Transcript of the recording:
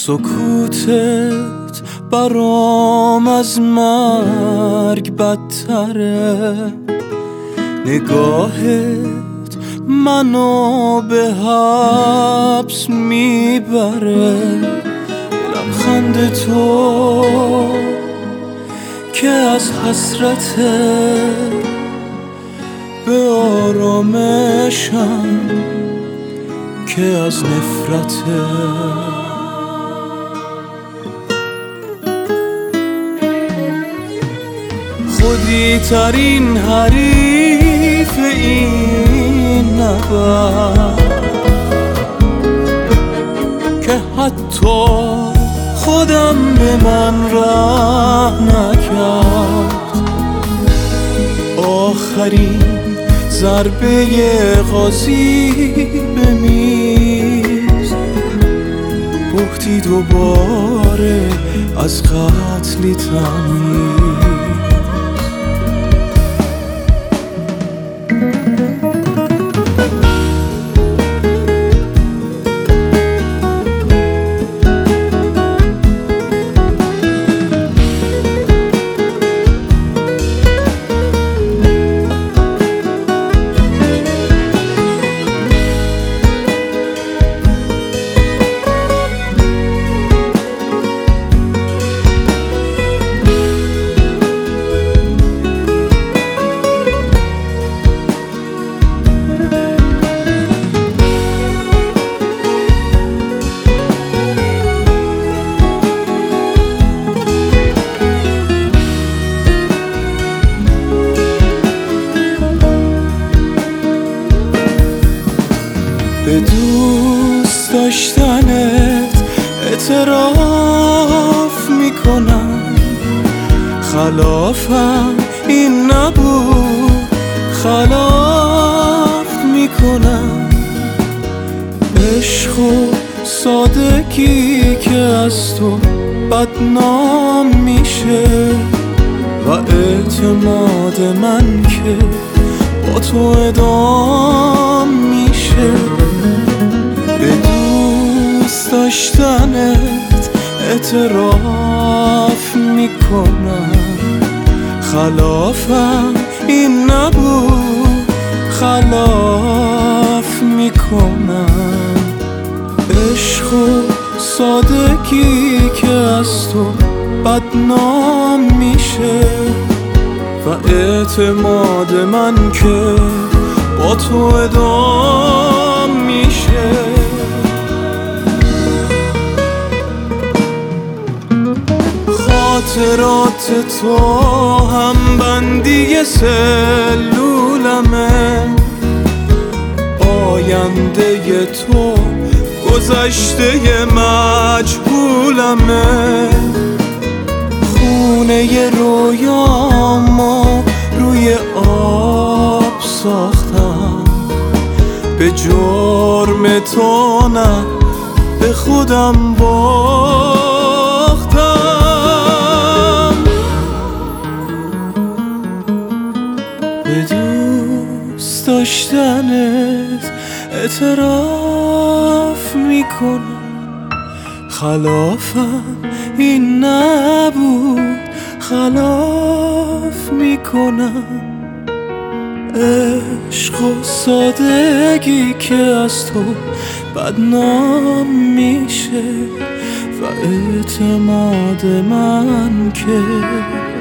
سکوتت برام از مرگ بدتره، نگاهت منو به حبس میبره، لبخند تو که از حسرته به آرامشم که از نفرته. خودی ترین حریف این نبرد که حتی خودم به من ره نکرد. آخرین ضربه قاضی به میز، بهتی دوباره از قتلی تمیز. به دوست داشتنت اعتراف میکنم، خلافم این نبود، خلاف میکنم. عشق و سادگی که از تو بدنام میشه و اعتماد من که با تو ادام میشه. به دوست داشتنت اعتراف میکنم، خلافم این نبود، خلاف میکنم. عشق و سادگی که از تو بدنام میشه و اعتماد من که با تو ادام میشه. خاطرات تو هم بندی سلولمه، آینده تو گذشته مجهولمه. خونه رویامو روی آب ساختم، به جرم تو نه به خودم باختم. به دوست داشتنت اعتراف میکنم، خلافم این نبود، خلاف میکنم. عشق و سادگی که از تو بدنام میشه و اعتماد من که